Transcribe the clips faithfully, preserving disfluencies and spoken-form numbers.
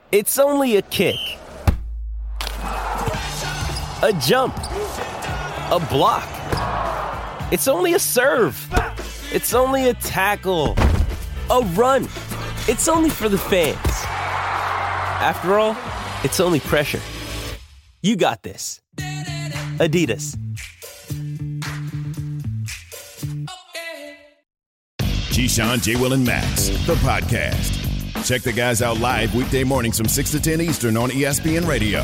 It's only a kick, a jump, a block. It's only a serve. It's only a tackle, a run. It's only for the fans. After all, it's only pressure. You got this. Adidas. Keyshawn, J. Will, and Max, the podcast. Check the guys out live weekday mornings from six to ten Eastern on E S P N Radio.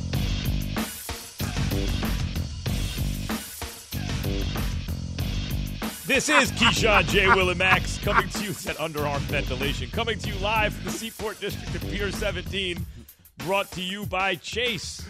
This is Keyshawn, J. Will, and Max coming to you at Underarm Ventilation. Coming to you live from the Seaport District of Pier seventeen. Brought to you by Chase.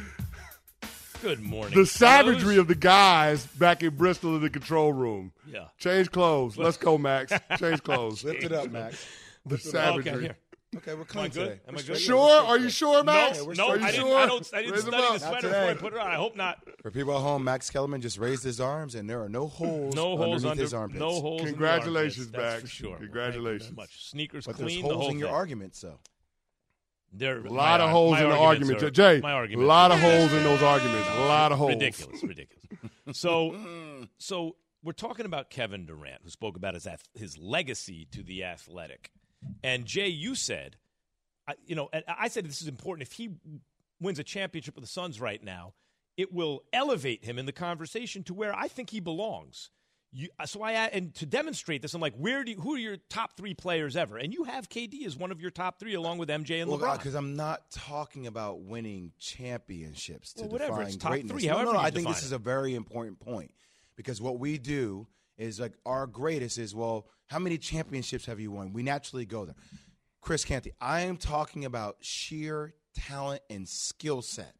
Good morning. The savagery fellows. of the guys back in Bristol in the control room. Yeah. Change clothes. Let's go, Max. Change clothes. Lift it up, Max. The Okay, savagery. here. Okay, we're Am I clean good? today. Am I good? Sure? Are you sure, Max? No, we're no, Are you I didn't, sure? I don't, I didn't Raise them study the up. sweater Not before I today. put it on. I hope not. For people at home, Max Kellerman just raised his arms, and there are no holes No underneath holes under, his armpits. no holes in the Congratulations, armpits, that's Max. for sure. Congratulations. Thank you very much. Sneakers But clean, there's the holes whole in your thing. arguments, though. There, A lot my, of holes my in the arguments argument. are- Jay, my a arguments lot are- of holes in those arguments. A lot of holes. Ridiculous, ridiculous. So, so we're talking about Kevin Durant, who spoke about his ath- his legacy to the Athletic. And Jay, you said, I, you know, and I said this is important. If he wins a championship with the Suns right now, it will elevate him in the conversation to where I think he belongs. You, so I and to demonstrate this, I'm like, where do you, who are your top three players ever? And you have K D as one of your top three, along with M J and Well, LeBron. because I'm not talking about winning championships to Well, whatever, define it's top greatness. three, no, however no, no, you I think define this it. is a very important point because what we do is like our greatest is, well, how many championships have you won? We naturally go there. Chris Canty, I am talking about sheer talent and skill set.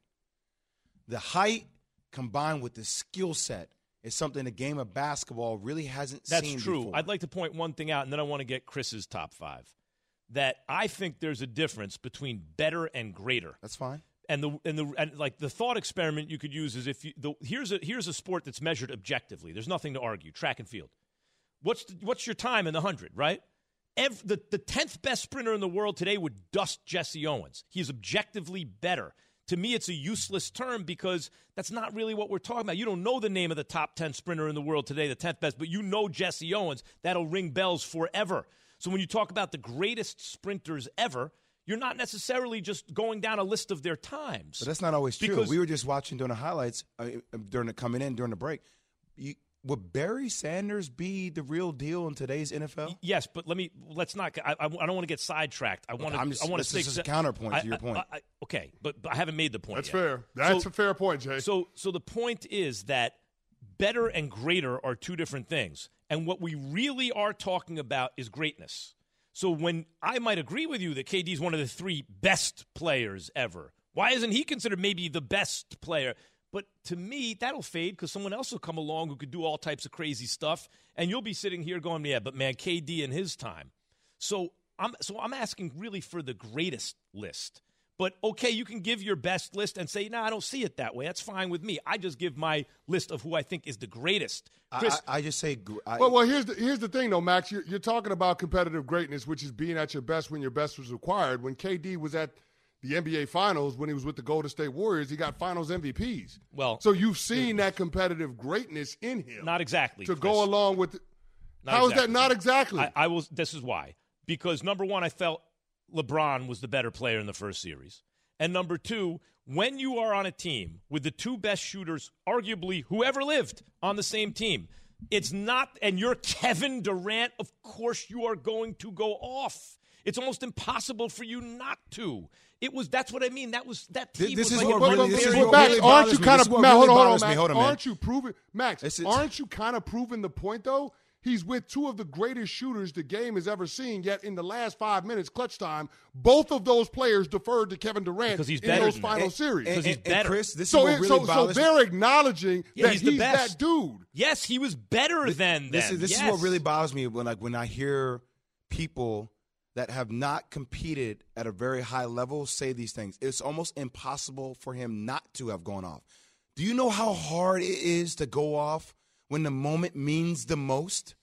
The height combined with the skill set is something the game of basketball really hasn't That's seen true. before. I'd like to point one thing out, and then I want to get Chris's top five. That I think there's a difference between better and greater. That's fine. And the and the and like the thought experiment you could use is if you the, here's a here's a sport that's measured objectively. There's nothing to argue. Track and field. What's the, what's your time in the hundred? Right. Every, the the tenth best sprinter in the world today would dust Jesse Owens. He is objectively better. To me, it's a useless term because that's not really what we're talking about. You don't know the name of the top ten sprinter in the world today, the tenth best, but you know Jesse Owens. That'll ring bells forever. So when you talk about the greatest sprinters ever, you're not necessarily just going down a list of their times. But that's not always true. Because- We were just watching during the highlights, uh, during the coming in, during the break. You, would Barry Sanders be the real deal in today's N F L? Yes, but let me let's not. I, I, I don't want to get sidetracked. I want to. I'm just- I want to this stay. is just a counterpoint to your point. I, I, okay, but, but I haven't made the point. That's yet. fair. That's So- a fair point, Jay. So, so the point is that better and greater are two different things, and what we really are talking about is greatness. So, when I might agree with you that K D is one of the three best players ever, why isn't he considered maybe the best player? But to me, that'll fade because someone else will come along who could do all types of crazy stuff, and you'll be sitting here going, "Yeah, but man, K D in his time." So I'm so I'm asking really for the greatest list. But okay, you can give your best list and say, "No, nah, I don't see it that way." That's fine with me. I just give my list of who I think is the greatest. Chris, I, I just say, gr- I, Well, well, here's the here's the thing, though, Max. You're, you're talking about competitive greatness, which is being at your best when your best was required. When K D was at the N B A Finals, when he was with the Golden State Warriors, he got Finals M V Ps. Well, so you've seen that competitive greatness in him. not exactly to Chris. go along with. Not How is exactly. that not exactly? I, I will. This is why. Because number one, I felt LeBron was the better player in the first series, and number two, when you are on a team with the two best shooters, arguably who ever lived on the same team, it's not. And you're Kevin Durant. Of course, you are going to go off. It's almost impossible for you not to. It was. That's what I mean. That was that team. This was is like what a really- this is very- what Max, really aren't bothers you me. kind This of is what Max, really hold on, hold on, bothers me. Max. Hold on, man. Aren't you proving Max? This is- aren't you kind of proving the point though? He's with two of the greatest shooters the game has ever seen. Yet in the last five minutes, clutch time, both of those players deferred to Kevin Durant Because he's in better those than final that. series. Because he's and, better. And Chris, this so, is what it, really so, so bothers me. they're acknowledging Yeah, that he's the he's best. that dude. Yes, he was better than This them. is this yes. is what really bothers me when like when I hear people that have not competed at a very high level say these things. It's almost impossible for him not to have gone off. Do you know how hard it is to go off when the moment means the most?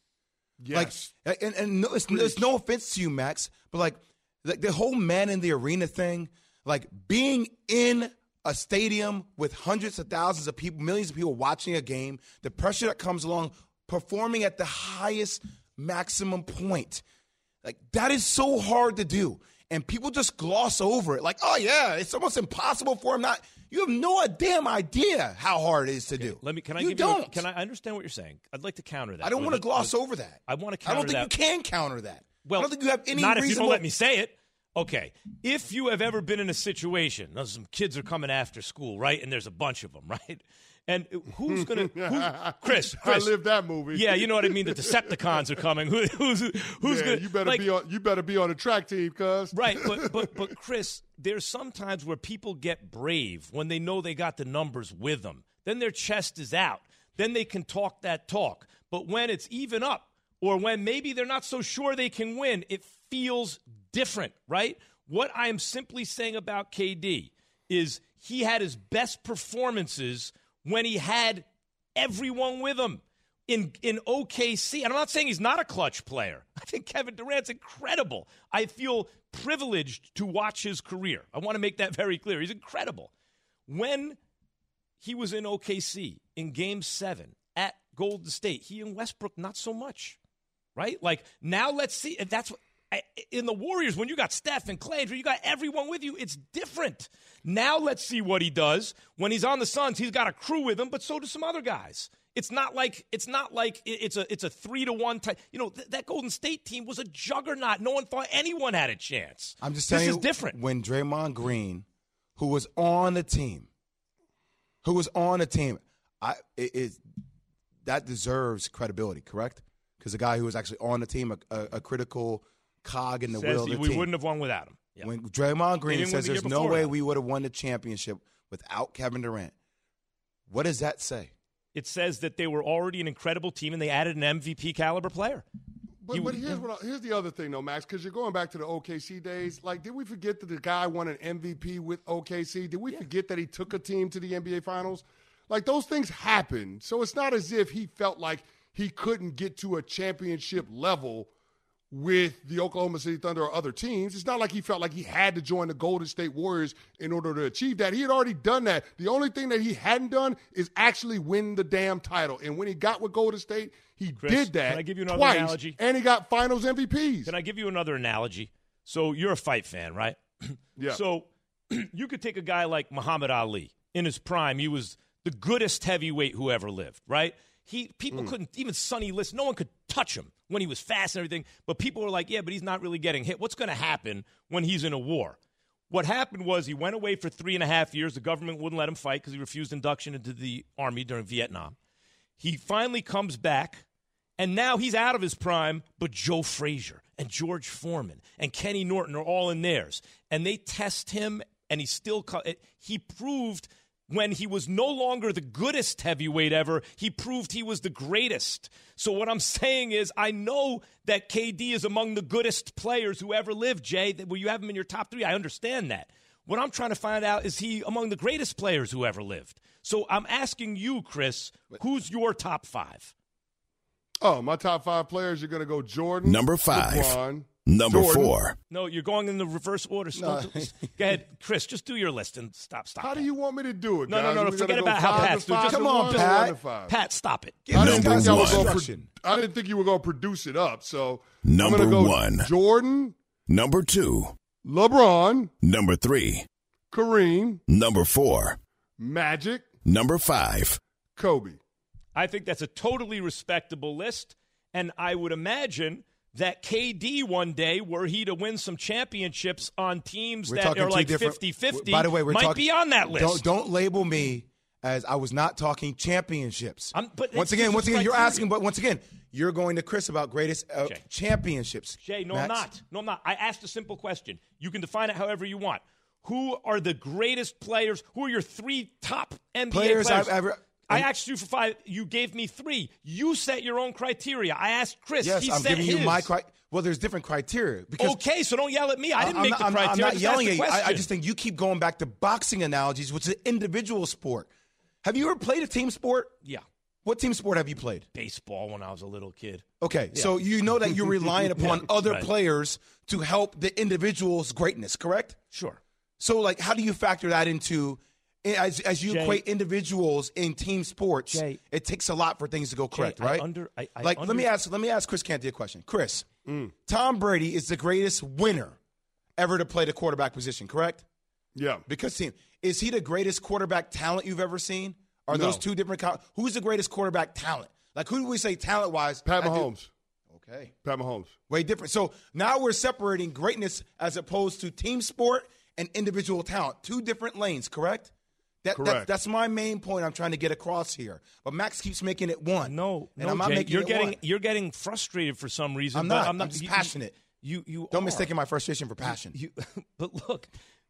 Yes. Like, and, and no, it's, it's no offense to you, Max, but like the, the whole man in the arena thing, Like being in a stadium with hundreds of thousands of people, millions of people watching a game, the pressure that comes along, performing at the highest maximum point. Like that is so hard to do. And people just gloss over it. Like, oh yeah, it's almost impossible for him not. You have no damn idea how hard it is to okay, do. Let me. Can I you give don't. you? A, can I understand what you're saying? I'd like to counter that. I don't want to gloss with, over that. I want to counter I don't think that. you can counter that. Well, I don't think you have any not if you reasonable. don't let me say it. Okay, if you have ever been in a situation, now some kids are coming after school, right? And there's a bunch of them, right? And who's gonna? Who's, Chris, Chris, I lived that movie. Yeah, you know what I mean. The Decepticons are coming. Who, who's who's yeah, gonna? You better like, be on. You better be on the track team, cuz. Right, but but but Chris, there's some times where people get brave when they know they got the numbers with them. Then their chest is out. Then they can talk that talk. But when it's even up, or when maybe they're not so sure they can win, it feels different, right? What I am simply saying about K D is he had his best performances when he had everyone with him in in O K C. And I'm not saying he's not a clutch player. I think Kevin Durant's incredible. I feel privileged to watch his career. I want to make that very clear. He's incredible. When he was in O K C in Game seven at Golden State, he and Westbrook, not so much, right? Like, now let's see. And that's what, I, in the Warriors, when you got Steph and Clay, when you got everyone with you, it's different. Now let's see what he does. When he's on the Suns, he's got a crew with him, but so do some other guys. It's not like it's not like it's a it's a three to one type. You know, th- that Golden State team was a juggernaut. No one thought anyone had a chance. I'm just this saying, is different. When Draymond Green, who was on the team, who was on the team, I it, it that deserves credibility, correct? Because the guy who was actually on the team, a, a, a critical cog in the Says wheel of the we team. wouldn't have won without him. Yeah. When Draymond Green didn't win says the year there's no before way that. we would have won the championship without Kevin Durant, what does that say? It says that they were already an incredible team and they added an M V P caliber player. But, You- but here's what I, here's the other thing, though, Max, because you're going back to the O K C days. Like, did we forget that the guy won an M V P with O K C? Did we yeah. forget that he took a team to the N B A Finals? Like, those things happen. So it's not as if he felt like he couldn't get to a championship level with the Oklahoma City Thunder or other teams. It's not like he felt like he had to join the Golden State Warriors in order to achieve that. He had already done that. The only thing that he hadn't done is actually win the damn title. And when he got with Golden State, he Chris, did that can I give you another twice, analogy? and he got Finals M V Ps. Can I give you another analogy? So you're a fight fan, right? Yeah. So you could take a guy like Muhammad Ali. In his prime, he was the goodest heavyweight who ever lived, right? He People mm. couldn't, even Sonny Liston, no one could touch him when he was fast and everything. But people were like, yeah, but he's not really getting hit. What's going to happen when he's in a war? What happened was he went away for three and a half years. The government wouldn't let him fight because he refused induction into the Army during Vietnam. He finally comes back, and now he's out of his prime, but Joe Frazier and George Foreman and Kenny Norton are all in theirs. And they test him, and he still – he proved – when he was no longer the goodest heavyweight ever, he proved he was the greatest. So what I'm saying is I know that K D is among the goodest players who ever lived, Jay, where you have him in your top three. I understand that. What I'm trying to find out is he among the greatest players who ever lived. So I'm asking you, Chris, who's your top five? Oh, my top five players, you're going to go Jordan. Number five. LeBron, Number Jordan. four. No, you're going in the reverse order. No. Go ahead, Chris, just do your list and stop, stop. How that. do you want me to do it, No, no, guys? no, no, We forget gotta go about how five Pat's to doing. five Just to come on, one or Pat. one to five? Pat, stop it. I didn't, Number think y'all was one. gonna pro- I didn't think you were going to produce it up. So Number I'm gonna go one. Jordan, Number two. LeBron, Number three. Kareem, Number four. Magic, Number five. Kobe. I think that's a totally respectable list, and I would imagine that K D one day, were he to win some championships on teams We're that talking are two like different- fifty-fifty, By the way, we're might talking, be on that list. Don't, don't label me as I was not talking championships. I'm- but once it's again, just once a again, you're criteria. asking, but once again, you're going to Chris about greatest uh, Jay. championships. Jay, no, Max. I'm not. No, I'm not. I asked a simple question. You can define it however you want. Who are the greatest players? Who are your three top N B A Players players? I've ever- I asked you for five. You gave me three. You set your own criteria. I asked Chris. Yes, he I'm set giving his. you my criteria. Well, there's different criteria. Because Okay, so don't yell at me. I didn't I'm make not, the I'm, criteria. I'm not Just yelling ask at the you. I, I question. just think you keep going back to boxing analogies, which is an individual sport. Have you ever played a team sport? Yeah. What team sport have you played? Baseball when I was a little kid. Okay, so you know that you're relying upon Yeah, other right. players to help the individual's greatness, correct? Sure. So, like, how do you factor that into as as you Jay, equate individuals in team sports? Jay, it takes a lot for things to go correct, Jay, right? I under, I, I like, under, let me ask let me ask Chris Canty a question. Chris, Mm. Tom Brady is the greatest winner ever to play the quarterback position, correct? Yeah. Because team is he the greatest quarterback talent you've ever seen? Are No. those two different? Co- Who's the greatest quarterback talent? Like, who do we say talent wise? Pat Mahomes. Okay. Pat Mahomes. Way different. So now we're separating greatness as opposed to team sport and individual talent. Two different lanes, correct? That, Correct. That, that's my main point I'm trying to get across here. But Max keeps making it one. No, and no, I'm not Jay, making you're it getting one. you're getting frustrated for some reason. I'm but not. I'm not I'm just you- passionate. You you Don't are. mistake my frustration for passion. You, but look,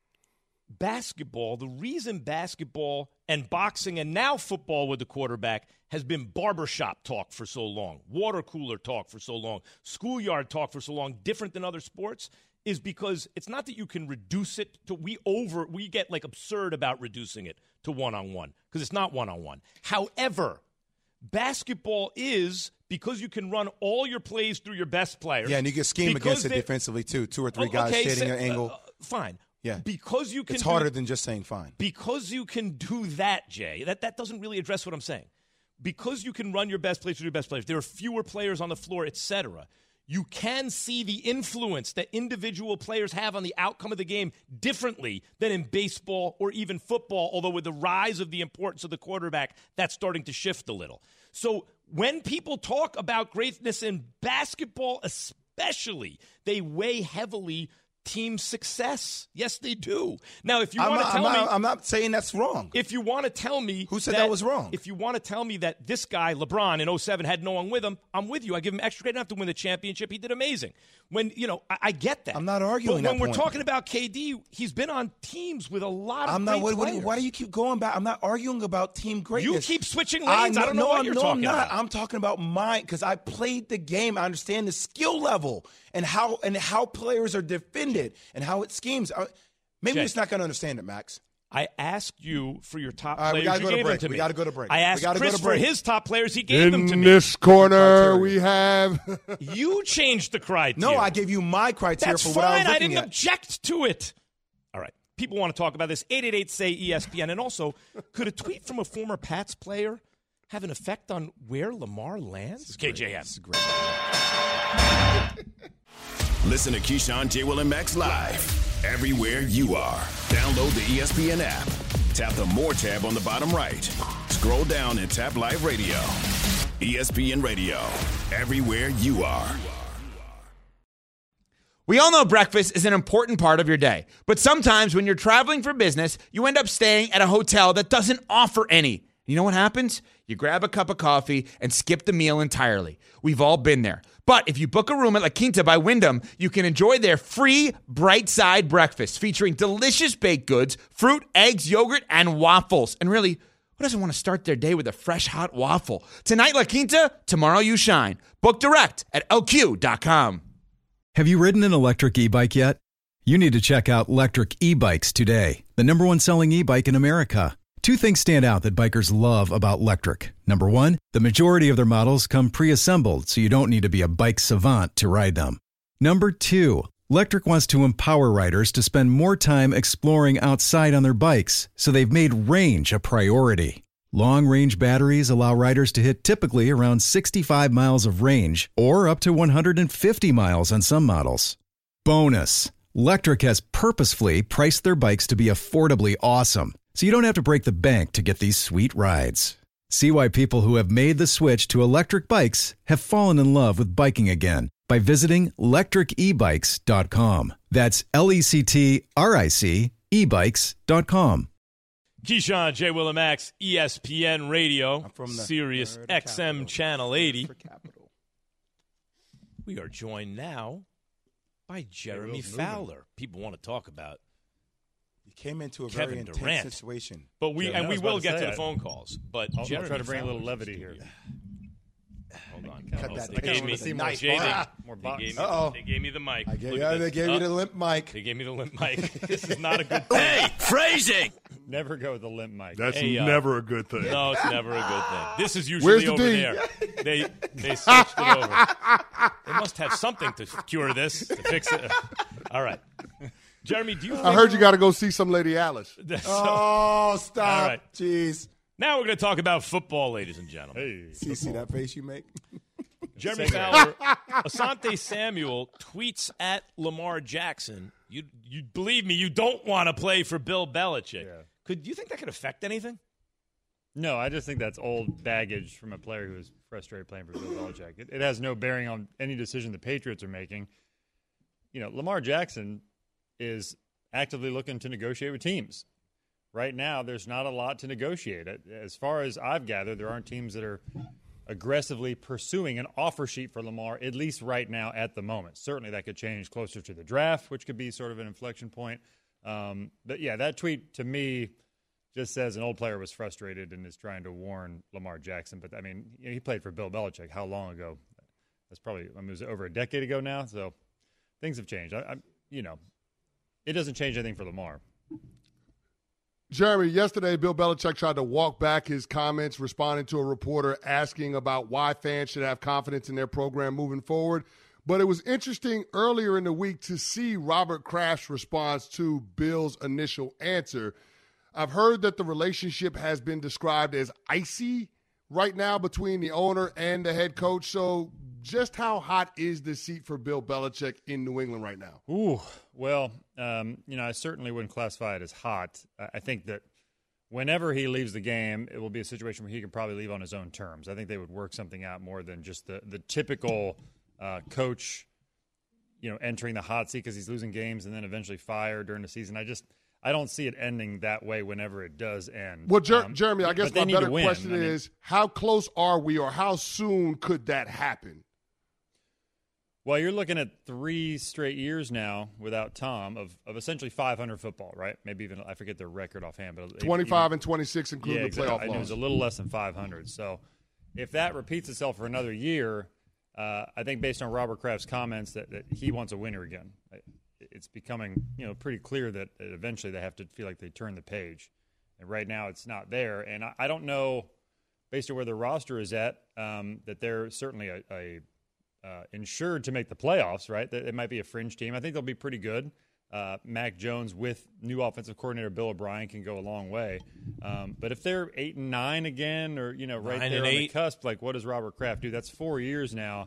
basketball, the reason basketball and boxing and now football with the quarterback has been barbershop talk for so long, water cooler talk for so long, schoolyard talk for so long, different than other sports, is because it's not that you can reduce it to we over we get like absurd about reducing it to one-on-one because it's not one-on-one. However, basketball is because you can run all your plays through your best players. Yeah, and you can scheme because against it they- defensively too. Two or three Oh, guys okay, shading so- an angle. uh, fine. Yeah. Because you can It's do- harder than just saying fine. because you can do that, Jay. That that doesn't really address what I'm saying. Because you can run your best players through your best players, there are fewer players on the floor, et cetera. You can see the influence that individual players have on the outcome of the game differently than in baseball or even football, although with the rise of the importance of the quarterback, that's starting to shift a little. So when people talk about greatness in basketball especially, they weigh heavily team success. Yes, they do. Now, if you I'm want to not, tell I'm me... not, I'm not saying that's wrong. If you want to tell me Who said that was wrong? If you want to tell me that this guy, LeBron, in oh seven had no one with him, I'm with you. I give him extra credit. Enough to win the championship. He did amazing. When, you know, I, I get that. I'm not arguing But when that we're point. talking about K D, he's been on teams with a lot of I'm not. great What, what, players. why do you keep going back? I'm not arguing about team greatness. You keep switching lanes. I, don't know no, what I'm, you're no, talking I'm not. about. I'm talking about mine because I played the game. I understand the skill level and how and how players are defended and how it schemes. I- Maybe Jay. you're just not going to understand it, Max. I asked you for your top All right, we players. gotta You go to gave break. them to We me. gotta go to break. I We asked gotta go Chris to for break. his top players. He gave them to In me. this corner, Criteria. we have. You changed the criteria. No, I gave you my criteria That's for what I was fine. I looking didn't at. object to it. All right. People want to talk about this. eight eight eight, say E S P N. And also, could a tweet from a former Pats player have an effect on where Lamar lands? K J M. This is great. Listen to Keyshawn, J. Will, and Max live everywhere you are. Download the E S P N app. Tap the More tab on the bottom right. Scroll down and tap Live Radio. E S P N Radio. Everywhere you are. We all know breakfast is an important part of your day, but sometimes when you're traveling for business, you end up staying at a hotel that doesn't offer any. You know what happens? You grab a cup of coffee and skip the meal entirely. We've all been there. But if you book a room at La Quinta by Wyndham, you can enjoy their free Bright Side breakfast featuring delicious baked goods, fruit, eggs, yogurt, and waffles. And really, who doesn't want to start their day with a fresh hot waffle? Tonight, La Quinta, tomorrow you shine. Book direct at L Q dot com. Have you ridden an electric e-bike yet? You need to check out Lectric E-Bikes today, the number one selling e-bike in America. Two things stand out that bikers love about Lectric. Number one, the majority of their models come pre-assembled, so you don't need to be a bike savant to ride them. Number two, Lectric wants to empower riders to spend more time exploring outside on their bikes, so they've made range a priority. Long-range batteries allow riders to hit typically around sixty-five miles of range, or up to one hundred fifty miles on some models. Bonus, Lectric has purposefully priced their bikes to be affordably awesome, so you don't have to break the bank to get these sweet rides. See why people who have made the switch to electric bikes have fallen in love with biking again by visiting lectric e bikes dot com. That's L E C T R I C e bikes dot com. Keyshawn, J. Will and Max, E S P N Radio, from the Sirius third X M capital. Channel eighty. For capital. We are joined now by Jeremy Will's moving. Fowler. People want to talk about, You came into a Kevin very intense Durant. situation. but we Yeah, and I we was about will to get say to the it. phone calls. But I'll, I'll Jeremy try to bring a little Fowler's levity in here. studio. Hold on. Cut Oh, that. They I gave kinda me, wanna see more J D, box. More they box. gave me, Uh-oh. they gave me the mic. I gave, Look yeah, at they this. gave Uh, you the limp mic. They gave me the limp mic. This is not a good thing. Hey, phrasing. Never go with the limp mic. That's Hey, uh, never a good thing. No, it's never a good thing. This is usually Where's the over D? there. They they switched it over. They must have something to cure this, to fix it. All right. Jeremy, do you think I heard you got to go see some Lady Alice. Oh, stop. All right. Jeez. Now we're going to talk about football, ladies and gentlemen. Hey, see, see that face you make? Jeremy Fowler, Asante Samuel tweets at Lamar Jackson. You, you believe me, you don't want to play for Bill Belichick. Yeah. Could you think that could affect anything? No, I just think that's old baggage from a player who is frustrated playing for Bill Belichick. It, it has no bearing on any decision the Patriots are making. You know, Lamar Jackson is actively looking to negotiate with teams. Right now, there's not a lot to negotiate. As far as I've gathered, there aren't teams that are aggressively pursuing an offer sheet for Lamar, at least right now at the moment. Certainly that could change closer to the draft, which could be sort of an inflection point. Um, but, yeah, that tweet to me just says an old player was frustrated and is trying to warn Lamar Jackson. But, I mean, you know, he played for Bill Belichick. How long ago? That's probably I mean, it was over a decade ago now. So things have changed. I, I, you know, it doesn't change anything for Lamar. Jeremy, yesterday Bill Belichick tried to walk back his comments responding to a reporter asking about why fans should have confidence in their program moving forward. But it was interesting earlier in the week to see Robert Kraft's response to Bill's initial answer. I've heard that the relationship has been described as icy right now between the owner and the head coach. So just how hot is the seat for Bill Belichick in New England right now? Ooh, well, um, you know, I certainly wouldn't classify it as hot. I think that whenever he leaves the game, it will be a situation where he can probably leave on his own terms. I think they would work something out more than just the, the typical uh, coach, you know, entering the hot seat because he's losing games and then eventually fired during the season. I just I don't see it ending that way whenever it does end. Well, Jer- um, Jeremy, I guess my better question I mean, is how close are we or how soon could that happen? Well, you're looking at three straight years now without Tom of, of essentially five hundred football, right? Maybe even, I forget their record offhand. But twenty-five even, and twenty-six, including yeah, the exactly. playoff loss. It was a little less than five hundred. So if that repeats itself for another year, uh, I think based on Robert Kraft's comments that, that he wants a winner again. It's becoming, you know, pretty clear that eventually they have to feel like they turn the page. And right now it's not there. And I, I don't know, based on where the roster is at, um, that they're certainly a, a – Uh, insured to make the playoffs, right? It might be a fringe team. I think they'll be pretty good. Uh, Mac Jones with new offensive coordinator Bill O'Brien can go a long way. Um, but if they're eight and nine again, or you know, right nine there on eight. the cusp, like what does Robert Kraft do? That's four years now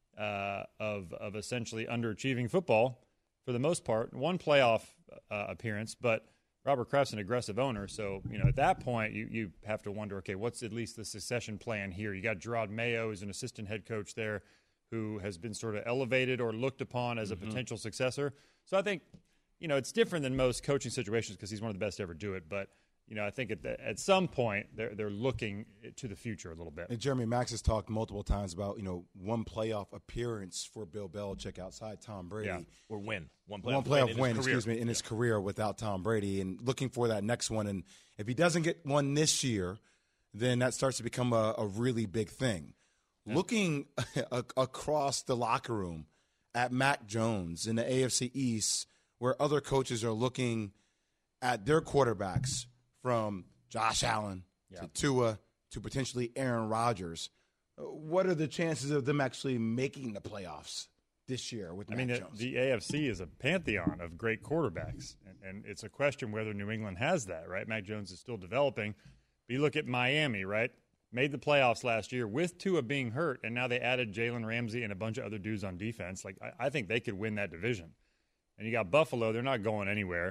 uh, of of essentially underachieving football for the most part. One playoff uh, appearance, but Robert Kraft's an aggressive owner, so you know at that point you you have to wonder, okay, what's at least the succession plan here? You got Gerard Mayo as an assistant head coach there, who has been sort of elevated or looked upon as a mm-hmm. potential successor. So I think, you know, it's different than most coaching situations because he's one of the best to ever do it. But, you know, I think at, the, at some point they're, they're looking to the future a little bit. And Jeremy Max has talked multiple times about, you know, one playoff appearance for Bill Belichick outside Tom Brady. Yeah, or win. One playoff, one playoff win, win, in excuse me, in yeah. his career without Tom Brady and looking for that next one. And if he doesn't get one this year, then that starts to become a, a really big thing. Yeah. Looking a- across the locker room at Mac Jones in the A F C East, where other coaches are looking at their quarterbacks from Josh Allen yeah. to Tua to potentially Aaron Rodgers, what are the chances of them actually making the playoffs this year with I Mac mean, the, Jones? the A F C is a pantheon of great quarterbacks, and, and it's a question whether New England has that, right? Mac Jones is still developing. But you look at Miami, right? Made the playoffs last year with Tua being hurt, and now they added Jalen Ramsey and a bunch of other dudes on defense. Like I, I think they could win that division. And you got Buffalo; they're not going anywhere.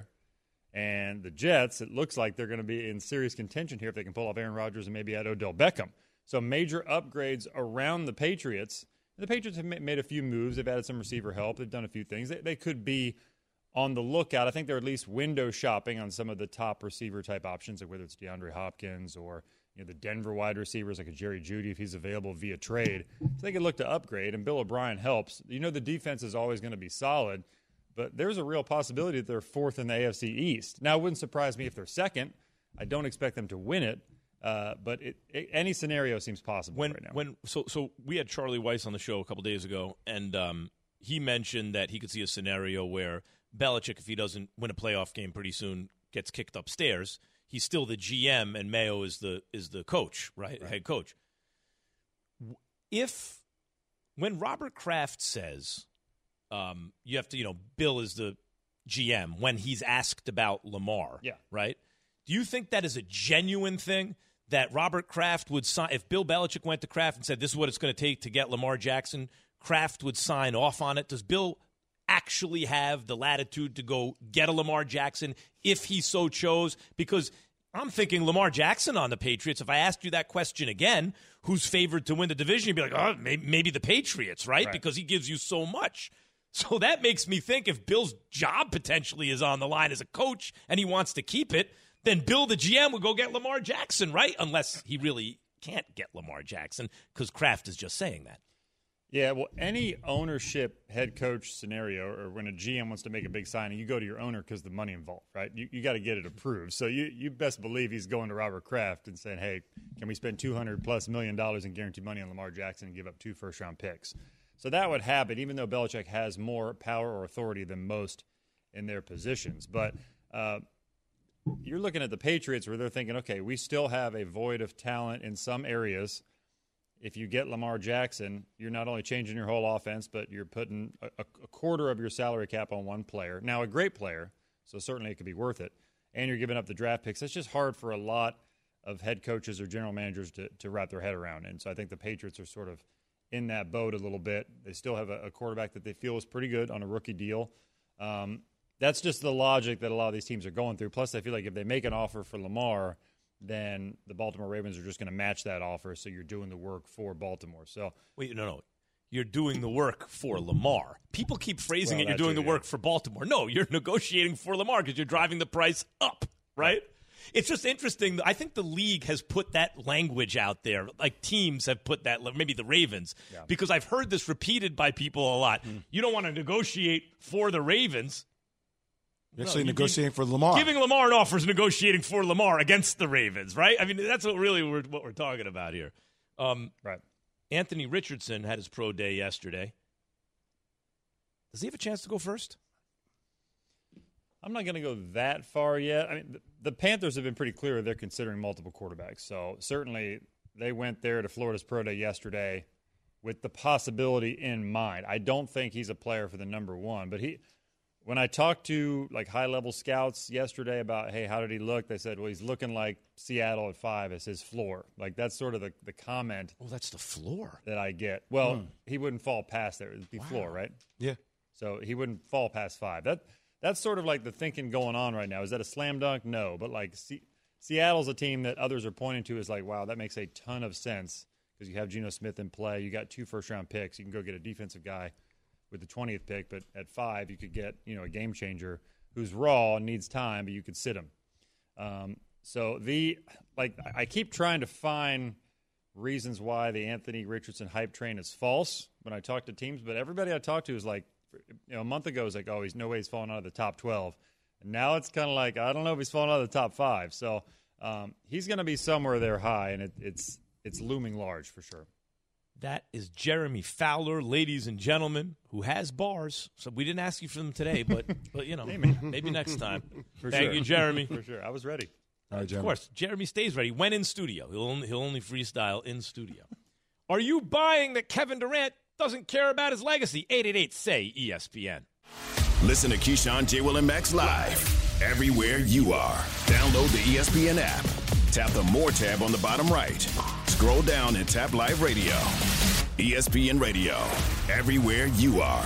And the Jets, it looks like they're going to be in serious contention here if they can pull off Aaron Rodgers and maybe add Odell Beckham. So major upgrades around the Patriots. And the Patriots have made a few moves. They've added some receiver help. They've done a few things. They, they could be on the lookout. I think they're at least window shopping on some of the top receiver type options, like whether it's DeAndre Hopkins or you know, the Denver wide receivers like a Jerry Jeudy if he's available via trade. So they could look to upgrade, and Bill O'Brien helps. You know the defense is always going to be solid, but there's a real possibility that they're fourth in the A F C East. Now, it wouldn't surprise me if they're second. I don't expect them to win it, uh, but it, it, any scenario seems possible when, right now. When so so we had Charlie Weiss on the show a couple days ago, and um, he mentioned that he could see a scenario where Belichick, if he doesn't win a playoff game pretty soon, gets kicked upstairs. He's still the G M, and Mayo is the is the coach, right? right. Head coach. If when Robert Kraft says um, you have to, you know, Bill is the G M when he's asked about Lamar. Yeah. Right? Do you think that is a genuine thing that Robert Kraft would sign? If Bill Belichick went to Kraft and said, this is what it's going to take to get Lamar Jackson, Kraft would sign off on it. Does Bill actually have the latitude to go get a Lamar Jackson if he so chose? Because I'm thinking Lamar Jackson on the Patriots. If I asked you that question again, who's favored to win the division, you'd be like, oh, maybe, maybe the Patriots, right? right? Because he gives you so much. So that makes me think if Bill's job potentially is on the line as a coach and he wants to keep it, then Bill, the G M, would go get Lamar Jackson, right? Unless he really can't get Lamar Jackson because Kraft is just saying that. Yeah, well, any ownership head coach scenario, or when a G M wants to make a big signing, you go to your owner because the money involved, right? You you got to get it approved. So you you best believe he's going to Robert Kraft and saying, hey, can we spend two hundred plus million dollars in guaranteed money on Lamar Jackson and give up two first round picks? So that would happen, even though Belichick has more power or authority than most in their positions. But uh, you're looking at the Patriots where they're thinking, okay, we still have a void of talent in some areas. If you get Lamar Jackson, you're not only changing your whole offense, but you're putting a, a quarter of your salary cap on one player. Now, a great player, so certainly it could be worth it. And you're giving up the draft picks. That's just hard for a lot of head coaches or general managers to, to wrap their head around. And so I think the Patriots are sort of in that boat a little bit. They still have a, a quarterback that they feel is pretty good on a rookie deal. Um, that's just the logic that a lot of these teams are going through. Plus, I feel like if they make an offer for Lamar, then the Baltimore Ravens are just going to match that offer, so you're doing the work for Baltimore. So Wait, no, no. You're doing the work for Lamar. People keep phrasing Well, it, you're doing too, the work yeah. for Baltimore. No, you're negotiating for Lamar because you're driving the price up, right? It's just interesting. I think the league has put that language out there. Like teams have put that, maybe the Ravens, Yeah. because I've heard this repeated by people a lot. Mm. You don't want to negotiate for the Ravens. You're No, actually you negotiating for Lamar. Giving Lamar an offer is negotiating for Lamar against the Ravens, right? I mean, that's what really we're, what we're talking about here. Um, right. Anthony Richardson had his pro day yesterday. Does he have a chance to go first? I'm not going to go that far yet. I mean, the, the Panthers have been pretty clear they're considering multiple quarterbacks. So certainly they went there to Florida's pro day yesterday with the possibility in mind. I don't think he's a player for the number one, but he – when I talked to like high-level scouts yesterday about, hey, how did he look? They said, well, he's looking like Seattle at five as his floor. Like that's sort of the, the comment. Oh, that's the floor that I get. Well, hmm. he wouldn't fall past there. It would be wow. floor, right? Yeah. So he wouldn't fall past five. That that's sort of like the thinking going on right now. Is that a slam dunk? No, but like C- Seattle's a team that others are pointing to as like, wow, that makes a ton of sense because you have Geno Smith in play. You got two first-round picks. You can go get a defensive guy with the twentieth pick, but at five you could get, you know, a game changer who's raw and needs time, but you could sit him. Um, so the like I keep trying to find reasons why the Anthony Richardson hype train is false when I talk to teams, but everybody I talk to is like, you know, a month ago was like, oh, he's no way he's falling out of the top twelve. And now it's kind of like, I don't know if he's falling out of the top five. So um, he's going to be somewhere there high, and it, it's it's looming large for sure. That is Jeremy Fowler, ladies and gentlemen, who has bars. So we didn't ask you for them today, but, but you know, maybe next time. For Thank sure. you, Jeremy. For sure. I was ready. All right, Jeremy. Of course, Jeremy stays ready when in studio. He'll only, he'll only freestyle in studio. Are you buying that Kevin Durant doesn't care about his legacy? eight eight eight, S A Y, E S P N. Listen to Keyshawn, J. Will, and Max live everywhere you are. Download the E S P N app. Tap the More tab on the bottom right. Scroll down and tap Live Radio. E S P N Radio. Everywhere you are.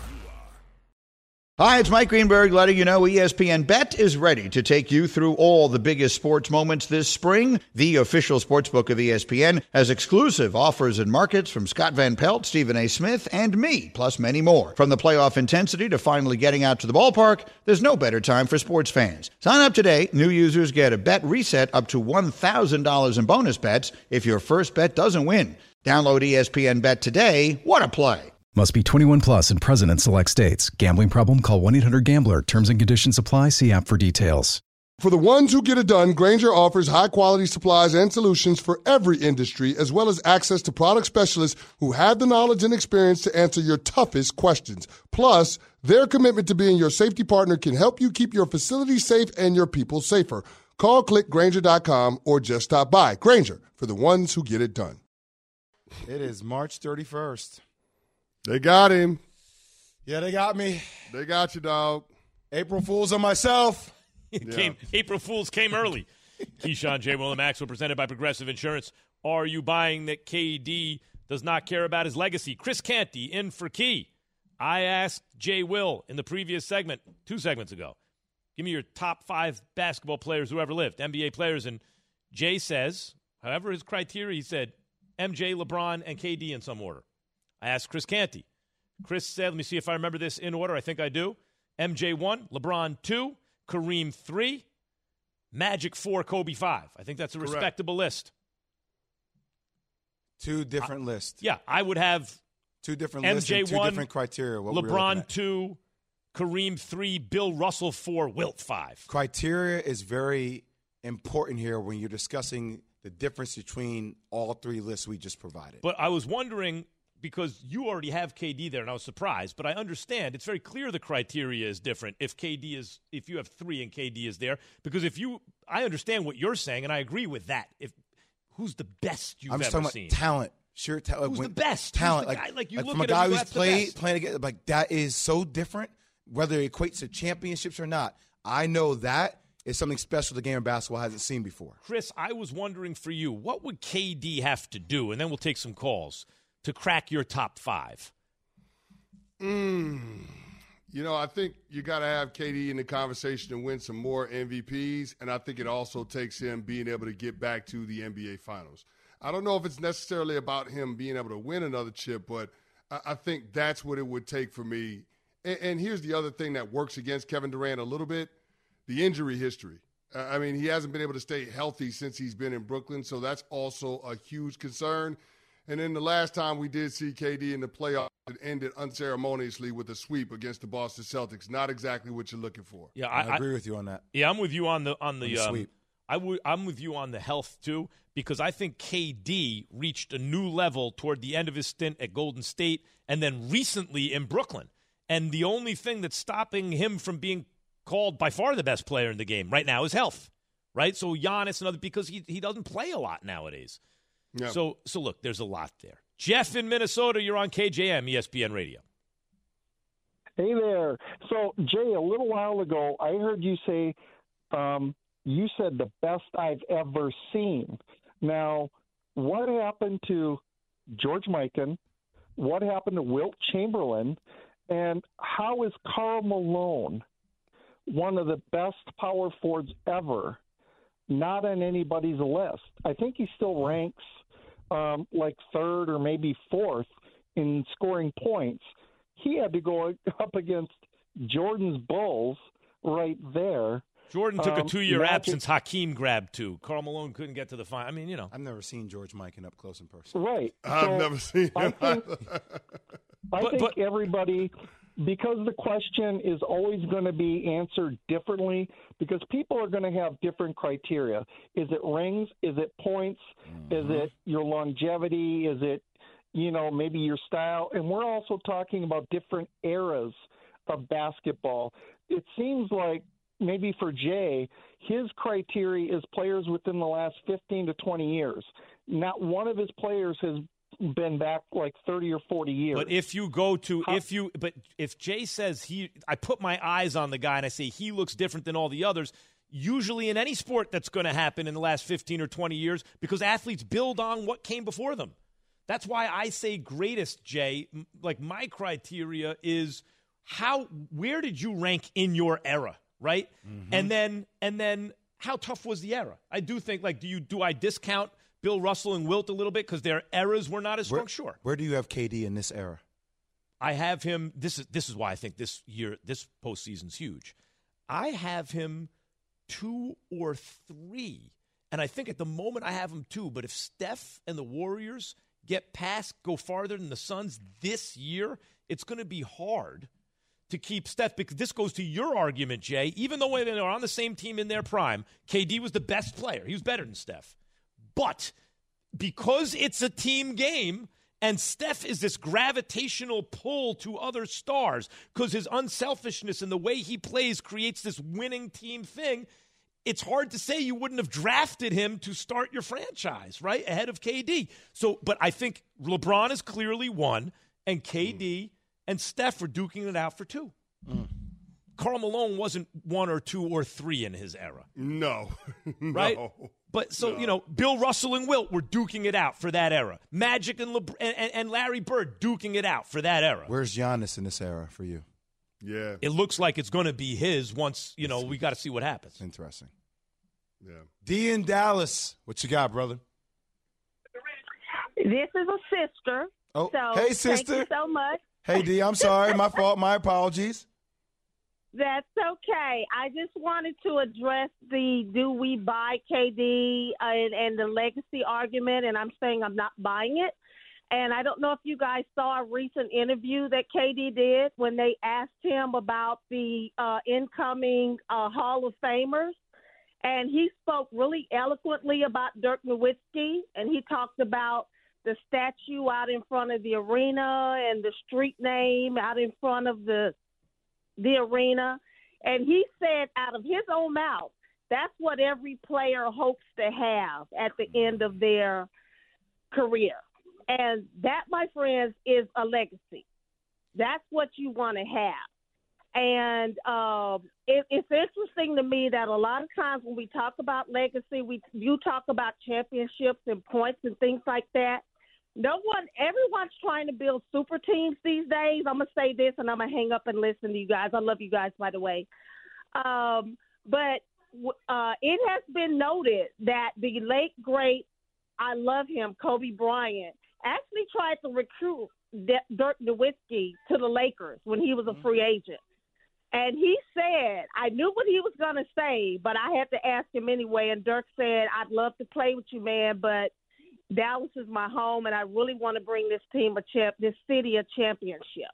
Hi, it's Mike Greenberg letting you know E S P N Bet is ready to take you through all the biggest sports moments this spring. The official sportsbook of E S P N has exclusive offers and markets from Scott Van Pelt, Stephen A. Smith, and me, plus many more. From the playoff intensity to finally getting out to the ballpark, there's no better time for sports fans. Sign up today. New users get a bet reset up to one thousand dollars in bonus bets if your first bet doesn't win. Download E S P N Bet today. What a play. Must be twenty-one plus and present in select states. Gambling problem? Call one eight hundred gambler. Terms and conditions apply. See app for details. For the ones who get it done, Grainger offers high-quality supplies and solutions for every industry, as well as access to product specialists who have the knowledge and experience to answer your toughest questions. Plus, their commitment to being your safety partner can help you keep your facility safe and your people safer. Call, click Grainger dot com, or just stop by. Grainger, for the ones who get it done. It is March thirty-first. They got him. Yeah, they got me. They got you, dog. April Fool's on myself. It came, April Fools came early. Keyshawn, J. Will, and Maxwell presented by Progressive Insurance. Are you buying that K D does not care about his legacy? Chris Canty in for Key. I asked J. Will in the previous segment, two segments ago, give me your top five basketball players who ever lived, N B A players. And Jay says, however his criteria, he said M J, LeBron, and K D in some order. I asked Chris Canty. Chris said, let me see if I remember this in order. I think I do. M J one, LeBron two, Kareem three, Magic four, Kobe five. I think that's a Correct. respectable list. Two different uh, lists. Yeah, I would have Two different M lists J and two one, different criteria. What we were looking LeBron at. two, Kareem three, Bill Russell four, Wilt five. Criteria is very important here when you're discussing the difference between all three lists we just provided. But I was wondering, because you already have K D there, and I was surprised, but I understand it's very clear the criteria is different if K D is if you have three and K D is there. Because if you I understand what you're saying, and I agree with that. If who's the best you've I'm just ever talking seen? about talent. Sure, talent. Who's when, the best? Talent. Who's the like, guy? Like, you like look from a at him, guy you go, who's "That's the played best." playing against, like that is so different. Whether it equates to championships or not, I know that is something special the game of basketball hasn't seen before. Chris, I was wondering for you, what would K D have to do, and then we'll take some calls, to crack your top five? Mm. You know, I think you got to have K D in the conversation to win some more M V Ps, and I think it also takes him being able to get back to the N B A Finals. I don't know if it's necessarily about him being able to win another chip, but I, I think that's what it would take for me. And, and here's the other thing that works against Kevin Durant a little bit, the injury history. Uh, I mean, he hasn't been able to stay healthy since he's been in Brooklyn, so that's also a huge concern. And then the last time we did see K D in the playoffs, it ended unceremoniously with a sweep against the Boston Celtics. Not exactly what you're looking for. Yeah, I, I, agree with you on that. Yeah, I'm with you on the on the, On the um, sweep. I w- I'm with you on the health too, because I think K D reached a new level toward the end of his stint at Golden State, and then recently in Brooklyn. And the only thing that's stopping him from being called by far the best player in the game right now is health, right? So Giannis and other because he he doesn't play a lot nowadays. Yeah. So so look, there's a lot there. Jeff in Minnesota, you're on K J M E S P N Radio. Hey there. So, Jay, a little while ago, I heard you say, um, you said the best I've ever seen. Now, what happened to George Mikan? What happened to Wilt Chamberlain? And how is Karl Malone, one of the best power forwards ever, not on anybody's list? I think he still ranks um, like third or maybe fourth in scoring points. He had to go up against Jordan's Bulls right there. Jordan took Um, a two-year Magic- absence. Hakeem grabbed two. Karl Malone couldn't get to the final. I mean, you know. I've never seen George Mikan up close in person. Right. I've So never seen I him. think, I But- think but- everybody, because the question is always going to be answered differently, because people are going to have different criteria. Is it rings? Is it points? Is it your longevity? Is it, you know, maybe your style? And we're also talking about different eras of basketball. It seems like maybe for Jay, his criteria is players within the last fifteen to twenty years. Not one of his players has been back like thirty or forty years. But if you go to How- if you but if Jay says he I put my eyes on the guy and I say he looks different than all the others, usually in any sport that's going to happen in the last fifteen or twenty years, because athletes build on what came before them. That's why I say greatest, Jay. M- Like my criteria is how where did you rank in your era, right? And then and then how tough was the era? I do think like do you do I discount Bill Russell and Wilt a little bit because their eras were not as strong? Where, Sure. Where do you have K D in this era? I have him. This is this is why I think this year, this postseason's huge. I have him two or three, and I think at the moment I have him two. But if Steph and the Warriors get past, go farther than the Suns this year, it's going to be hard to keep Steph. Because this goes to your argument, Jay. Even though they are on the same team in their prime, K D was the best player. He was better than Steph, but because it's a team game. And Steph is this gravitational pull to other stars because his unselfishness and the way he plays creates this winning team thing. It's hard to say you wouldn't have drafted him to start your franchise, right, ahead of K D. So, but I think LeBron is clearly one, and K D mm. and Steph are duking it out for two. Mm. Karl Malone wasn't one or two or three in his era. No. Right? No. But so, No. you know, Bill Russell and Wilt were duking it out for that era. Magic and, Lebr- and, and, and Larry Bird duking it out for that era. Where's Giannis in this era for you? Yeah. It looks like it's going to be his once, you know, we got to see what happens. Interesting. Yeah. D in Dallas. What you got, brother? This is a sister. Oh, so hey, sister. Thank you so much. Hey, D, I'm sorry. My fault. My apologies. That's okay. I just wanted to address the do we buy K D uh, and, and the legacy argument, and I'm saying I'm not buying it. And I don't know if you guys saw a recent interview that K D did when they asked him about the uh, incoming uh, Hall of Famers. And he spoke really eloquently about Dirk Nowitzki, and he talked about the statue out in front of the arena and the street name out in front of the the arena. And he said out of his own mouth, that's what every player hopes to have at the end of their career. And that, my friends, is a legacy. That's what you want to have. And um, it, it's interesting to me that a lot of times when we talk about legacy, we you talk about championships and points and things like that. No one, everyone's trying to build super teams these days. I'm going to say this, and I'm going to hang up and listen to you guys. I love you guys, by the way. Um, but uh, it has been noted that the late, great, I love him, Kobe Bryant, actually tried to recruit De- Dirk Nowitzki to the Lakers when he was a free agent. And he said, I knew what he was going to say, but I had to ask him anyway. And Dirk said, I'd love to play with you, man, but Dallas is my home, and I really want to bring this team a champ, this city a championship.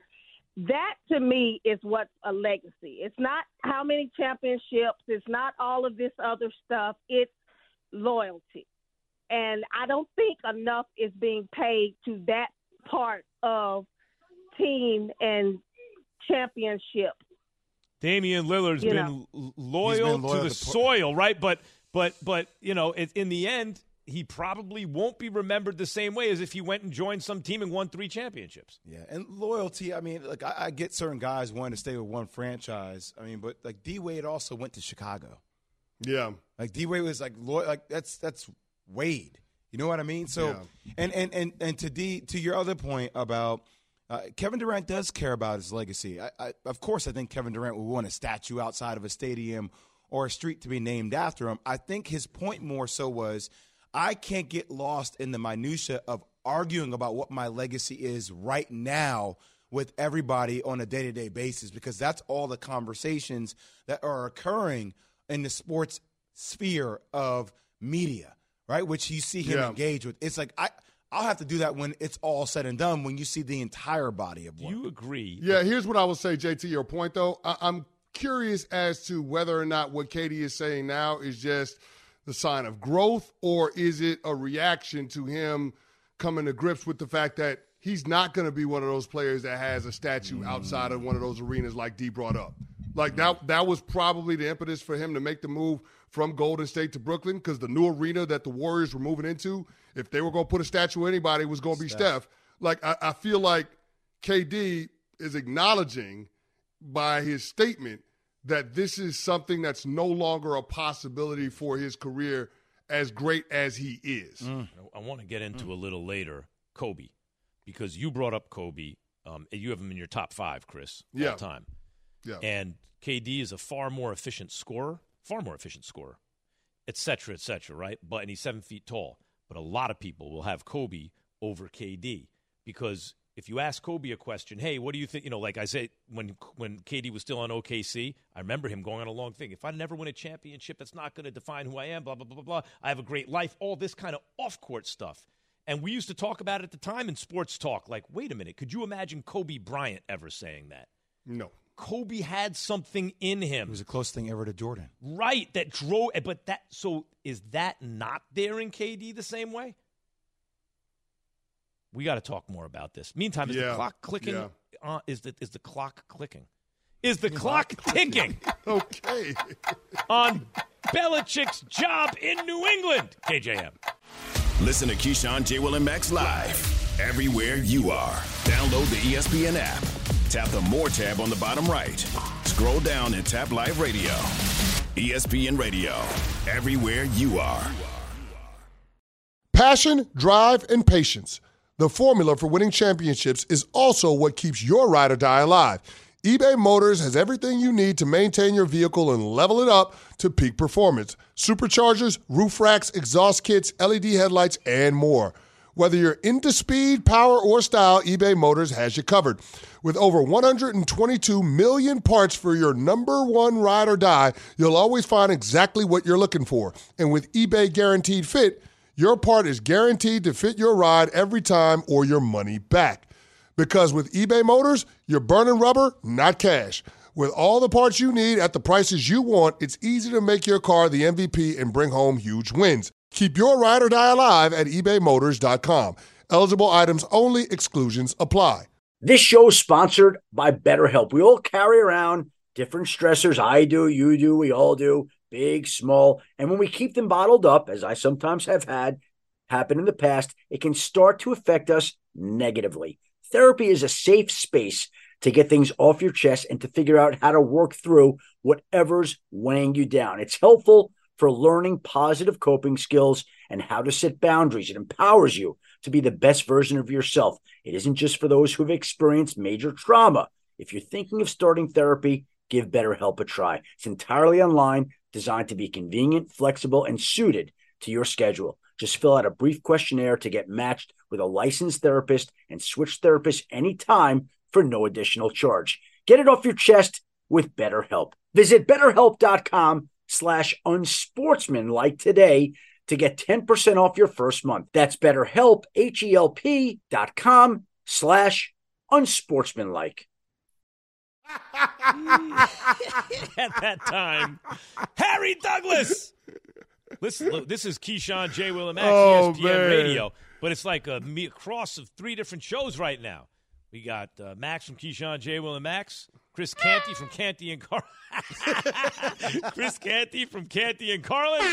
That, to me, is what's a legacy. It's not how many championships. It's not all of this other stuff. It's loyalty. And I don't think enough is being paid to that part of team and championship. Damian Lillard's You been know. l- loyal, been loyal to the to po- soil, right? But, but, but you know, it, in the end, he probably won't be remembered the same way as if he went and joined some team and won three championships. Yeah, and loyalty. I mean, like I, I get certain guys wanting to stay with one franchise. I mean, but like D Wade also went to Chicago. Yeah. Like D Wade was like loyal. Like that's that's Wade. You know what I mean? So, Yeah. and and and and to D to your other point about uh, Kevin Durant does care about his legacy. I, I, of course, I think Kevin Durant would want a statue outside of a stadium or a street to be named after him. I think his point more so was, I can't get lost in the minutia of arguing about what my legacy is right now with everybody on a day-to-day basis, because that's all the conversations that are occurring in the sports sphere of media, right, which you see him Yeah. engage with. It's like I, I'll have to do that when it's all said and done, when you see the entire body of Do work. you agree? Yeah, here's what I will say, J T, your point, though. I- I'm curious as to whether or not what Katie is saying now is just the sign of growth, or is it a reaction to him coming to grips with the fact that he's not going to be one of those players that has a statue outside of one of those arenas like D brought up. Like that, that was probably the impetus for him to make the move from Golden State to Brooklyn, because the new arena that the Warriors were moving into, if they were going to put a statue of anybody, it was going to be Steph. Like, I, I feel like K D is acknowledging by his statement that this is something that's no longer a possibility for his career, as great as he is. I want to get into a little later Kobe, because you brought up Kobe. Um, you have him in your top five, Chris, all Yeah. time. Yeah. And K D is a far more efficient scorer, far more efficient scorer, et cetera, et cetera, right? But, and he's seven feet tall. But a lot of people will have Kobe over K D, because if you ask Kobe a question, hey, what do you think? You know, like I said, when when K D was still on O K C, I remember him going on a long thing. If I never win a championship, that's not going to define who I am, blah, blah, blah, blah, blah. I have a great life, all this kind of off-court stuff. And we used to talk about it at the time in sports talk, like, wait a minute, could you imagine Kobe Bryant ever saying that? No. Kobe had something in him. It was the closest thing ever to Jordan. Right, that drove, but that, so is that not there in K D the same way? We got to talk more about this. Meantime, is Yeah, the clock clicking? yeah. Uh, is the is the clock clicking? Is the clock ticking Okay. on Belichick's job in New England? K J M. Listen to Keyshawn, J. Will, and Max live everywhere you are. Download the E S P N app. Tap the More tab on the bottom right. Scroll Scroll down and tap Live Radio. E S P N Radio, everywhere you are. Passion, drive, and patience. The formula for winning championships is also what keeps your ride or die alive. eBay Motors has everything you need to maintain your vehicle and level it up to peak performance. Superchargers, roof racks, exhaust kits, L E D headlights, and more. Whether you're into speed, power, or style, eBay Motors has you covered. With over one hundred twenty-two million parts for your number one ride or die, you'll always find exactly what you're looking for. And with eBay Guaranteed Fit, your part is guaranteed to fit your ride every time or your money back. Because with eBay Motors, you're burning rubber, not cash. With all the parts you need at the prices you want, it's easy to make your car the M V P and bring home huge wins. Keep your ride or die alive at ebay motors dot com. Eligible items only. Exclusions apply. This show is sponsored by BetterHelp. We all carry around different stressors. I do, you do, we all do, big, small. And when we keep them bottled up, as I sometimes have had happen in the past, it can start to affect us negatively. Therapy is a safe space to get things off your chest and to figure out how to work through whatever's weighing you down. It's helpful for learning positive coping skills and how to set boundaries. It empowers you to be the best version of yourself. It isn't just for those who have experienced major trauma. If you're thinking of starting therapy, give BetterHelp a try. It's entirely online, designed to be convenient, flexible, and suited to your schedule. Just fill out a brief questionnaire to get matched with a licensed therapist and switch therapists anytime for no additional charge. Get it off your chest with BetterHelp. Visit BetterHelp.com slash unsportsmanlike today to get ten percent off your first month. That's BetterHelp, H-E-L-P dot com slash unsportsmanlike. At that time, Harry Douglas. Listen, look, this is Keyshawn, J. Will, and Max, Oh, E S P N man. Radio, but it's like a, me- a cross of three different shows right now. We got uh, Max from Keyshawn, J. Will, and Max, Chris Canty from Canty and Carlin, Chris Canty from Canty and Carlin,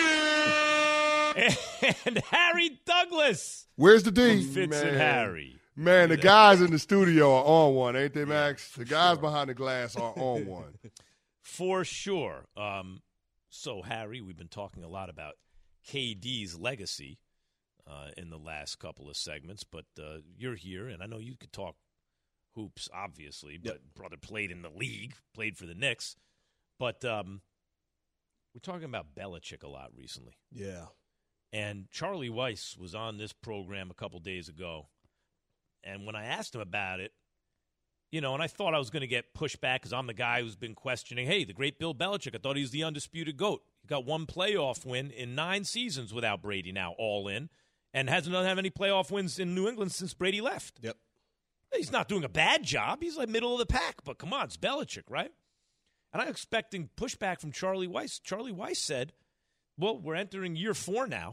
and Harry Douglas. Where's the D? From Fitz Man. and Harry. Man, the guys in the studio are on one, ain't they, Max? The guys behind the glass are on one. For sure. Um, so, Harry, we've been talking a lot about K D's legacy uh, in the last couple of segments, but uh, you're here, and I know you could talk hoops, obviously, but yep. Brother played in the league, played for the Knicks. But um, we're talking about Belichick a lot recently. Yeah. And Charlie Weiss was on this program a couple days ago, and when I asked him about it, you know, and I thought I was going to get pushback because I'm the guy who's been questioning, hey, the great Bill Belichick, I thought he was the undisputed GOAT. He got one playoff win in nine seasons without Brady now, all in, and hasn't had any playoff wins in New England since Brady left. Yep. He's not doing a bad job. He's like middle of the pack, but come on, it's Belichick, right? And I'm expecting pushback from Charlie Weiss. Charlie Weiss said, well, we're entering year four now.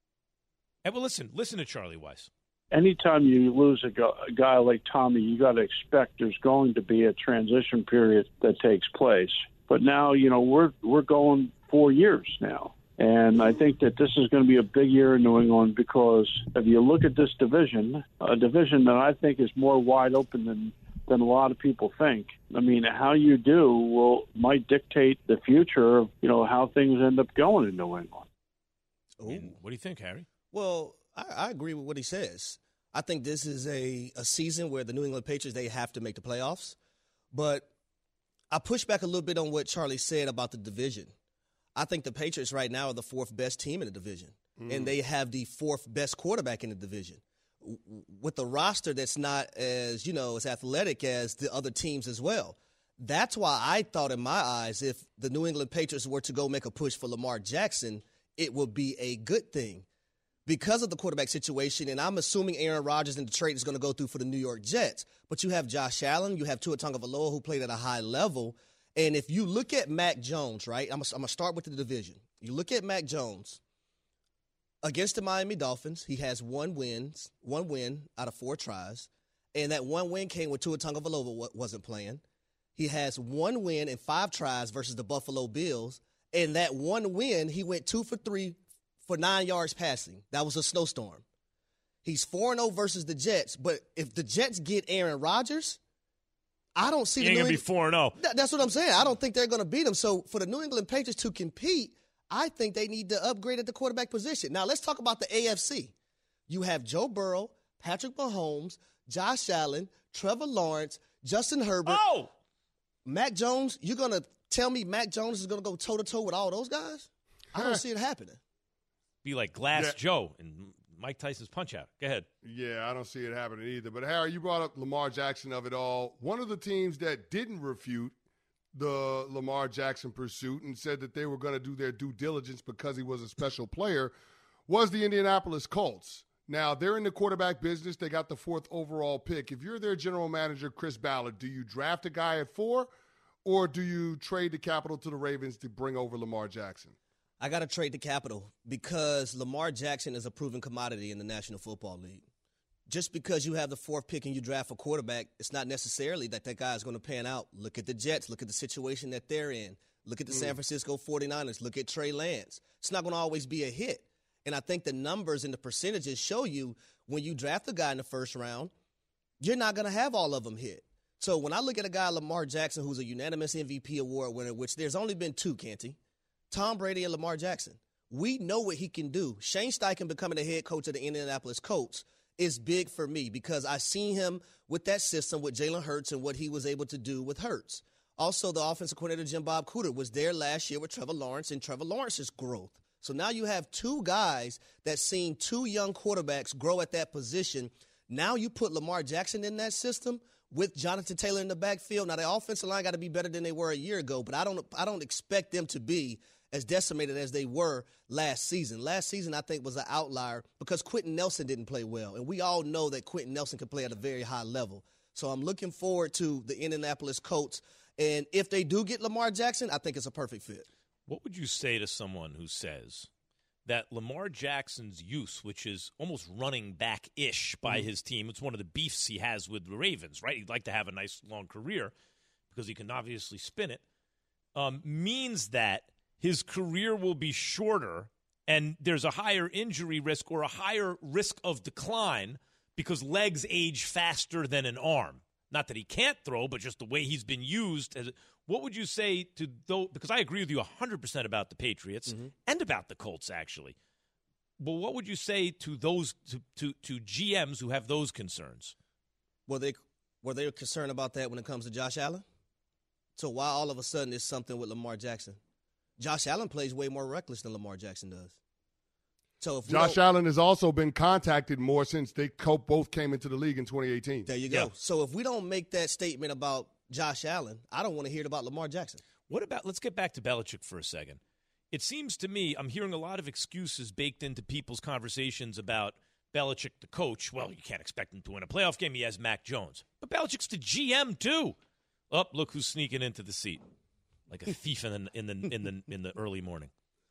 And well, listen, listen to Charlie Weiss. Anytime you lose a, go- a guy like Tommy, you got to expect there's going to be a transition period that takes place. But now, you know, we're we're going four years now. And I think that this is going to be a big year in New England because if you look at this division, a division that I think is more wide open than, than a lot of people think. I mean, how you do will might dictate the future of, you know, how things end up going in New England. I mean, what do you think, Harry? Well, I, I agree with what he says. I think this is a, a season where the New England Patriots, they have to make the playoffs. But I push back a little bit on what Charlie said about the division. I think the Patriots right now are the fourth best team in the division, mm. and they have the fourth best quarterback in the division. With a roster that's not as, you know, as athletic as the other teams as well. That's why I thought in my eyes if the New England Patriots were to go make a push for Lamar Jackson, it would be a good thing. Because of the quarterback situation, and I'm assuming Aaron Rodgers and the trade is going to go through for the New York Jets. But you have Josh Allen, you have Tua Tagovailoa, who played at a high level. And if you look at Mac Jones, right, I'm going to start with the division. You look at Mac Jones against the Miami Dolphins. He has one win, one win out of four tries. And that one win came when Tua Tagovailoa wasn't playing. He has one win in five tries versus the Buffalo Bills. And that one win, he went two for three for nine yards passing. That was a snowstorm. He's four and oh versus the Jets, but if the Jets get Aaron Rodgers, I don't see He the ain't New going to be England- four and oh. Th- That's what I'm saying. I don't think they're going to beat them. So for the New England Patriots to compete, I think they need to upgrade at the quarterback position. Now let's talk about the A F C. You have Joe Burrow, Patrick Mahomes, Josh Allen, Trevor Lawrence, Justin Herbert. Oh! Mac Jones, you're going to tell me Mac Jones is going to go toe-to-toe with all those guys? I don't see it happening. Be like Glass Yeah. Joe and Mike Tyson's Punch-Out. Go ahead. Yeah, I don't see it happening either. But, Harry, you brought up Lamar Jackson of it all. One of the teams that didn't refute the Lamar Jackson pursuit and said that they were going to do their due diligence because he was a special player was the Indianapolis Colts. Now, they're in the quarterback business. They got the fourth overall pick. If you're their general manager, Chris Ballard, do you draft a guy at four or do you trade the capital to the Ravens to bring over Lamar Jackson? I got to trade the capital because Lamar Jackson is a proven commodity in the National Football League. Just because you have the fourth pick and you draft a quarterback, it's not necessarily that that guy is going to pan out. Look at the Jets. Look at the situation that they're in. Look at the mm. San Francisco forty-niners. Look at Trey Lance. It's not going to always be a hit. And I think the numbers and the percentages show you when you draft a guy in the first round, you're not going to have all of them hit. So when I look at a guy, Lamar Jackson, who's a unanimous M V P award winner, which there's only been two, Canty, Tom Brady and Lamar Jackson. We know what he can do. Shane Steichen becoming the head coach of the Indianapolis Colts is big for me because I seen him with that system with Jalen Hurts and what he was able to do with Hurts. Also, the offensive coordinator, Jim Bob Cooter, was there last year with Trevor Lawrence and Trevor Lawrence's growth. So now you have two guys that seen two young quarterbacks grow at that position. Now you put Lamar Jackson in that system with Jonathan Taylor in the backfield. Now, the offensive line got to be better than they were a year ago, but I don't I don't expect them to be as decimated as they were last season. Last season, I think, was an outlier because Quentin Nelson didn't play well, and we all know that Quentin Nelson can play at a very high level. So I'm looking forward to the Indianapolis Colts, and if they do get Lamar Jackson, I think it's a perfect fit. What would you say to someone who says that Lamar Jackson's use, which is almost running back-ish by mm-hmm. his team, it's one of the beefs he has with the Ravens, right? He'd like to have a nice long career because he can obviously spin it, um, means that his career will be shorter and there's a higher injury risk or a higher risk of decline because legs age faster than an arm. Not that he can't throw, but just the way he's been used. As, what would you say to those? Because I agree with you one hundred percent about the Patriots mm-hmm. and about the Colts, actually. But what would you say to those to, to, to G Ms who have those concerns? Were they were they concerned about that when it comes to Josh Allen? So why all of a sudden is something with Lamar Jackson? Josh Allen plays way more reckless than Lamar Jackson does. So if Josh Allen has also been contacted more since they both came into the league in twenty eighteen. There you go. Yeah. So if we don't make that statement about Josh Allen, I don't want to hear it about Lamar Jackson. What about, let's get back to Belichick for a second. It seems to me, I'm hearing a lot of excuses baked into people's conversations about Belichick, the coach. Well, you can't expect him to win a playoff game. He has Mac Jones. But Belichick's the G M, too. Oh, look who's sneaking into the seat. Like a thief in the, in the, in the, in the early morning.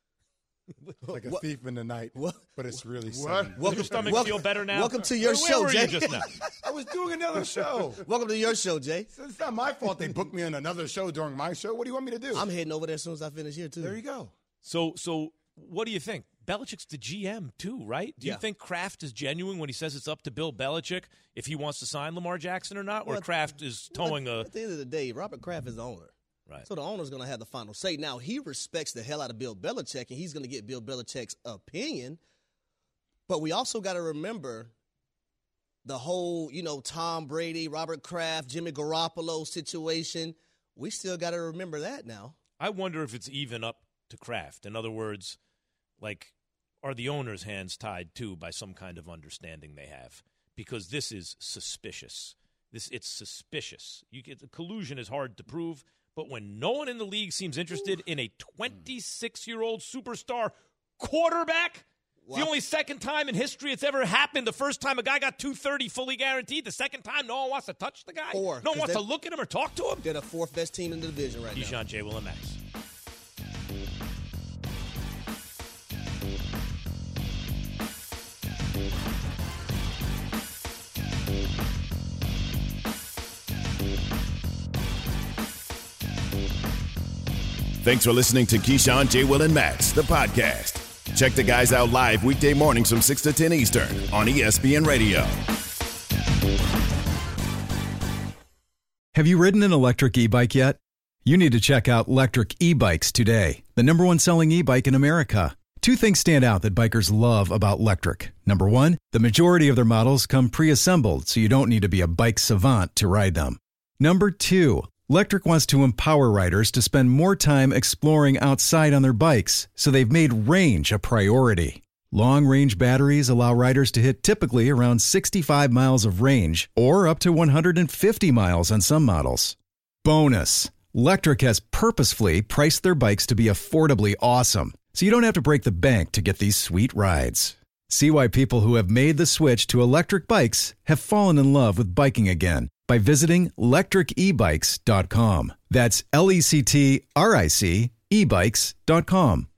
Like a what? thief in the night, what? but it's really what? sunny. Welcome, your stomach welcome, feel better now? Welcome to your Where show, were Jay. You just now? I was doing another show. Welcome to your show, Jay. So it's not my fault they booked me on another show during my show. What do you want me to do? I'm heading over there as soon as I finish here, too. There you go. So, so what do you think? Belichick's the G M, too, right? Do yeah. you think Kraft is genuine when he says it's up to Bill Belichick if he wants to sign Lamar Jackson or not? Or well, Kraft is towing well, a... At the end of the day, Robert Kraft is the owner. Right. So the owner's going to have the final say. Now, he respects the hell out of Bill Belichick, and he's going to get Bill Belichick's opinion. But we also got to remember the whole, you know, Tom Brady, Robert Kraft, Jimmy Garoppolo situation. We still got to remember that now. I wonder if it's even up to Kraft. In other words, like, are the owner's hands tied, too, by some kind of understanding they have? Because this is suspicious. This It's suspicious. You get, the collusion is hard to prove. But when no one in the league seems interested in a twenty-six-year-old superstar quarterback, wow. the only second time in history it's ever happened. The first time a guy got two thirty fully guaranteed. The second time no one wants to touch the guy. Four, no one wants to look at him or talk to him. They're the fourth best team in the division right Keyshawn, now. J. Will, and Max. Thanks for listening to Keyshawn, J. Will, and Max, the podcast. Check the guys out live weekday mornings from six to ten Eastern on E S P N Radio. Have you ridden an electric e-bike yet? You need to check out Lectric E-Bikes today, the number one selling e-bike in America. Two things stand out that bikers love about Lectric. Number one, the majority of their models come pre-assembled, so you don't need to be a bike savant to ride them. Number two, Lectric wants to empower riders to spend more time exploring outside on their bikes, so they've made range a priority. Long-range batteries allow riders to hit typically around sixty-five miles of range, or up to one hundred fifty miles on some models. Bonus, Lectric has purposefully priced their bikes to be affordably awesome, so you don't have to break the bank to get these sweet rides. See why people who have made the switch to electric bikes have fallen in love with biking again by visiting lectric e bikes dot com. That's L E C T R I C e bikes dot com.